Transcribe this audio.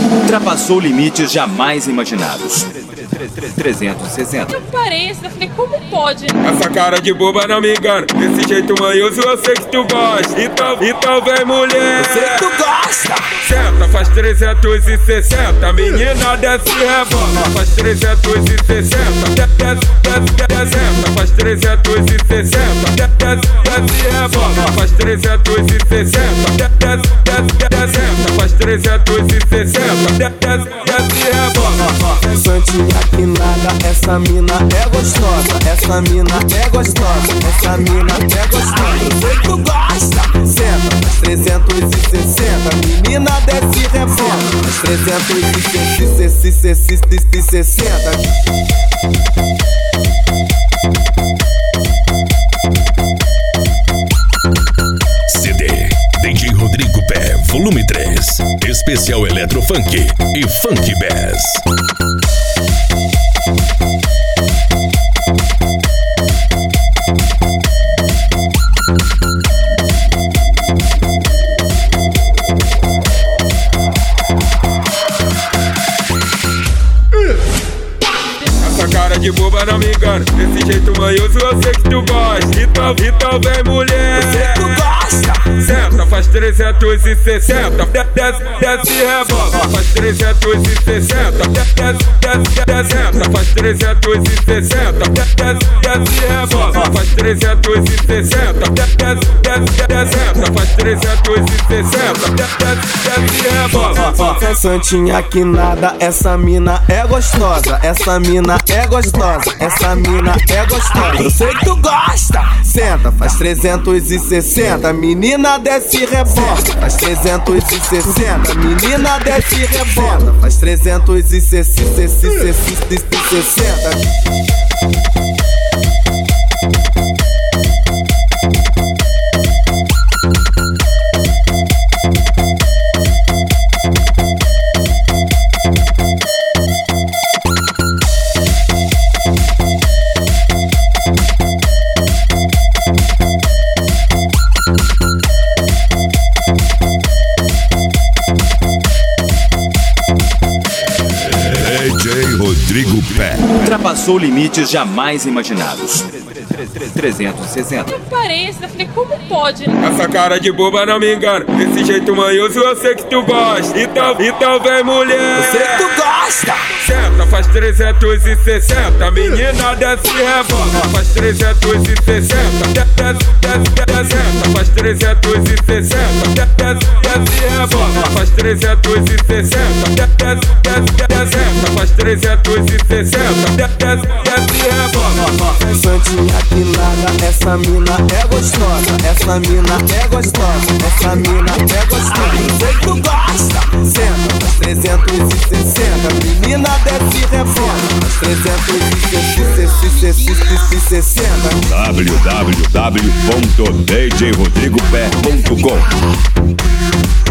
Ultrapassou limites jamais imaginados. 360. Eu parei, eu falei, como pode? Essa cara de boba não me engana. Desse jeito manhoso eu sei que tu gosta. Então vem mulher, eu sei que tu gosta. Senta, faz 360. Menina desce e rebola. Faz 360. Senta, faz 360. Desce e rebola. Faz 360. Senta, faz 360. Desce e rebola. Santinha que nada, essa mina é gostosa. Essa mina é gostosa. Essa mina é gostosa. Eu sei que tu gosta. Senta, faz 360. Menina desce e rebola. Faz 360. CD DJ Rodrigo Pé, volume 3. Especial Eletrofunk e Funk Bass. Cara de boba não me engana. Desse jeito manhoso eu sei que tu gosta. Então vem mulher, eu sei que tu gosta. Senta, faz 360. Desce e rebola. Faz 360. Senta, faz 360. Desce e rebola. Faz 360. Senta, faz 360. Desce e rebola. Santinha que nada, essa mina é gostosa. Essa mina é gostosa, essa mina é gostosa. Eu sei que tu gosta. Senta, faz 360. Menina desce e rebola. Faz 360. Menina desce e rebola. Faz 360. DJ Rodrigo Pé. Ultrapassou limites jamais imaginados. 360. Eu parei, eu falei, como pode? Essa cara de boba não me engana. Desse jeito manhoso eu sei que tu gosta. Então vem mulher, eu sei que tu gosta. Senta, faz 360. Menina desce e rebola. Faz 360. Senta, faz 360. Desce e rebola. Faz 360. Senta, faz 360. Desce e rebola. Santinha que nada, essa mina é gostosa. Essa mina é gostosa. Essa mina é gostosa. Eu sei que tu gosta. Senta, faz 360. Menina desce e rebola. Faz 360. www.djrodrigopé.com